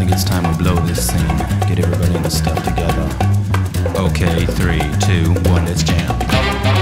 think it's time we blow this scene. Get everybody in the stuff together. Okay, 3, 2, 1, let's jam.